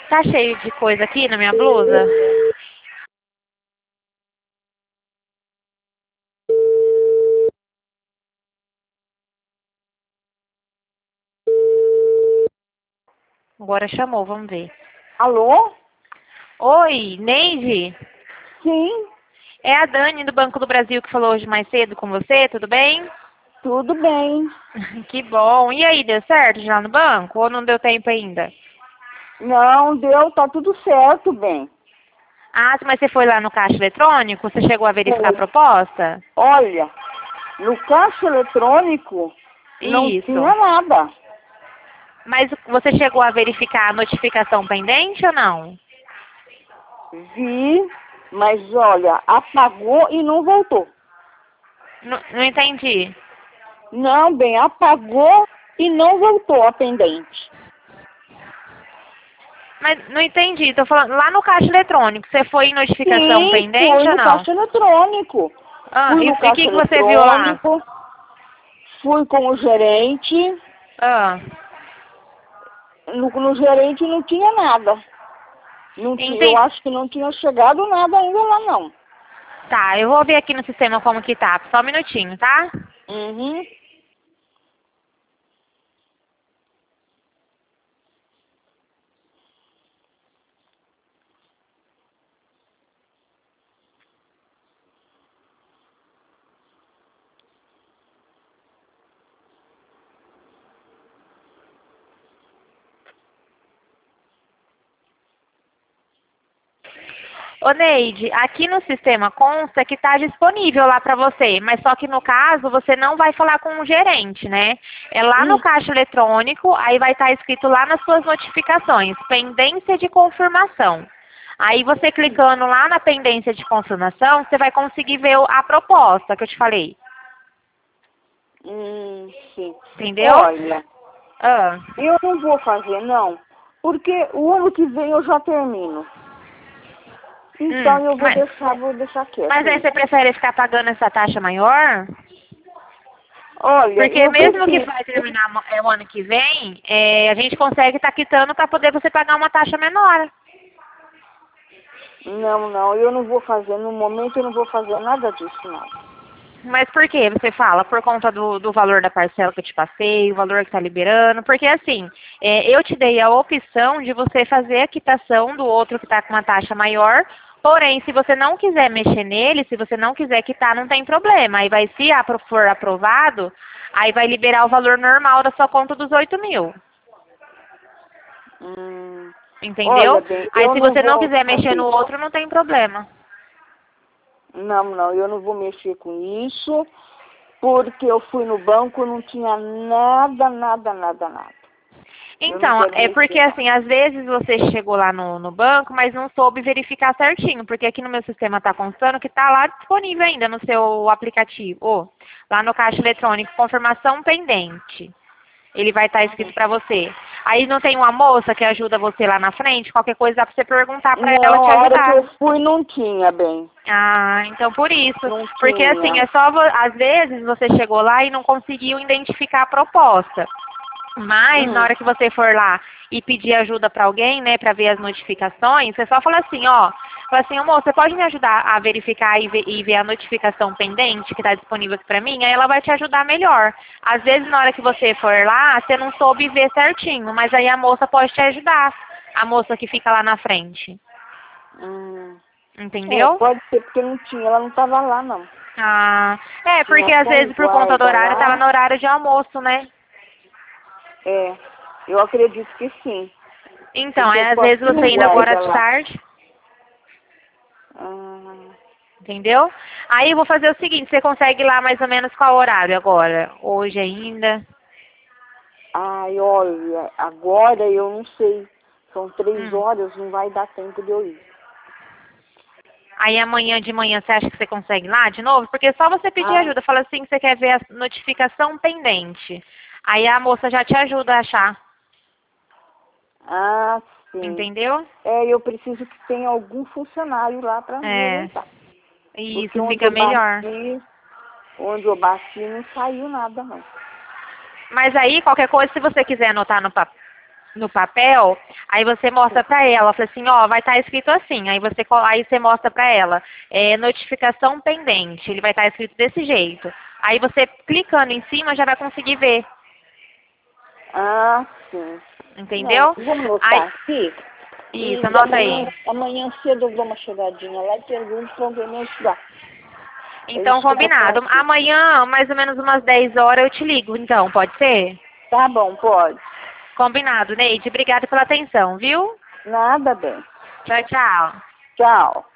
Tá cheio de coisa aqui na minha blusa? Agora chamou, vamos ver. Alô? Oi, Neide? Sim, É a Dani do Banco do Brasil que falou hoje mais cedo com você, tudo bem? tudo bem. Que bom. E aí, deu certo já no banco ou não deu tempo ainda? Não, deu, tá tudo certo, bem. Ah, mas você foi lá no caixa eletrônico? Você chegou a verificar a Foi. proposta? Olha, no caixa eletrônico não Isso. tinha nada. Mas você chegou a verificar a notificação pendente ou não? Vi, mas olha, apagou e não voltou. Não entendi. Não, bem, apagou e não voltou a pendente. Mas não entendi, tô falando, lá no caixa eletrônico, você foi em notificação Sim, fui pendente ou no não? caixa eletrônico. Ah, Fui e no o que caixa que você viu lá? eletrônico, fui com o gerente. Ah, No gerente não tinha nada. Não tinha, eu entendi. acho que não tinha chegado nada ainda lá, não. Tá, eu vou ver aqui no sistema como que tá, só um minutinho, tá? Uhum. Ô Neide, aqui no sistema consta que está disponível lá para você, mas só que no caso você não vai falar com o gerente, né? É lá no Hum. caixa eletrônico, aí vai estar escrito lá nas suas notificações, pendência de confirmação. Aí você clicando lá na pendência de confirmação, você vai conseguir ver a proposta que eu te falei, Sim. entendeu? Olha, Ah. eu não vou fazer, não. Porque o ano que vem eu já termino. Então eu Mas, vou deixar quieto mas aí você isso. prefere ficar pagando essa taxa maior? Olha, Porque eu mesmo que prefiro. vai terminar o ano que vem, a gente consegue estar quitando para poder você pagar uma taxa menor. Não, eu não vou fazer. No momento eu não vou fazer nada disso, não. Mas por que você fala? Por conta do valor da parcela que eu te passei, o valor que está liberando. Porque assim, eu te dei a opção de você fazer a quitação do outro que está com uma taxa maior. Porém, se você não quiser mexer nele, se você não quiser quitar, não tem problema. Aí vai, se for aprovado, aí vai liberar o valor normal da sua conta dos 8.000. Hum, olha, Entendeu? bem, Aí eu se não você não vou quiser mexer fazer. no outro, não tem problema. Não, eu não vou mexer com isso. Porque eu fui no banco, não tinha nada. Eu não Então, quero é porque mexer, não. assim, às vezes você chegou lá no banco, mas não soube verificar certinho, porque aqui no meu sistema está constando que está lá disponível ainda no seu aplicativo, ou lá no caixa eletrônico, confirmação pendente. Ele vai estar escrito para você. Aí não tem uma moça que ajuda você lá na frente, qualquer coisa dá para você perguntar para ela Não, te a hora que ajudar. eu fui não tinha, bem. Ah, então por isso. Não Porque assim, tinha. é só, às vezes você chegou lá e não conseguiu identificar a proposta. Mas na Hum, hora que você for lá e pedir ajuda para alguém, né, para ver as notificações, você só fala assim, ó, fala assim, amor, você pode me ajudar a verificar e ver a notificação pendente que está disponível aqui para mim? Aí ela vai te ajudar melhor. Às vezes na hora que você for lá, você não soube ver certinho, mas aí a moça pode te ajudar, a moça que fica lá na frente. hum. Entendeu? Pode ser porque não tinha, ela não estava lá, não. Ah, porque Tinha às só um vezes por conta do guarda horário, estava lá. no horário de almoço, né? É, eu acredito que sim. Então, Porque às só vezes tinha você um indo agora guarda de lá. tarde, Ah, entendeu? Aí eu vou fazer o seguinte, você consegue ir lá mais ou menos qual horário agora? Hoje ainda? ai, olha, agora eu não sei. São 3 Hum. horas, não vai dar tempo de eu ir. Aí amanhã de manhã você acha que você consegue ir lá de novo? Porque é só você pedir Ah, ajuda, fala assim que você quer ver a notificação pendente. Aí a moça já te ajuda a achar, ah, sim. entendeu? Eu preciso que tenha algum funcionário lá para me É, orientar. Porque isso fica melhor. onde eu bati não saiu nada, não. Mas aí, qualquer coisa, se você quiser anotar no papel, no papel, aí você mostra para ela, fala assim, ó, vai estar escrito assim, aí você mostra para ela, notificação pendente, ele vai estar escrito desse jeito. Aí você clicando em cima já vai conseguir ver, Ah, sim. entendeu? Não, vou anotar Aí, aqui. isso, E anota aí. amanhã cedo eu dou uma chegadinha lá e pergunto para alguém me ajudar. Então, combinado. Amanhã, mais ou menos umas 10 horas, eu te ligo, então, pode ser? Tá bom, pode. Combinado, Neide. Obrigada pela atenção, viu? Nada bem. Tchau, tchau. Tchau.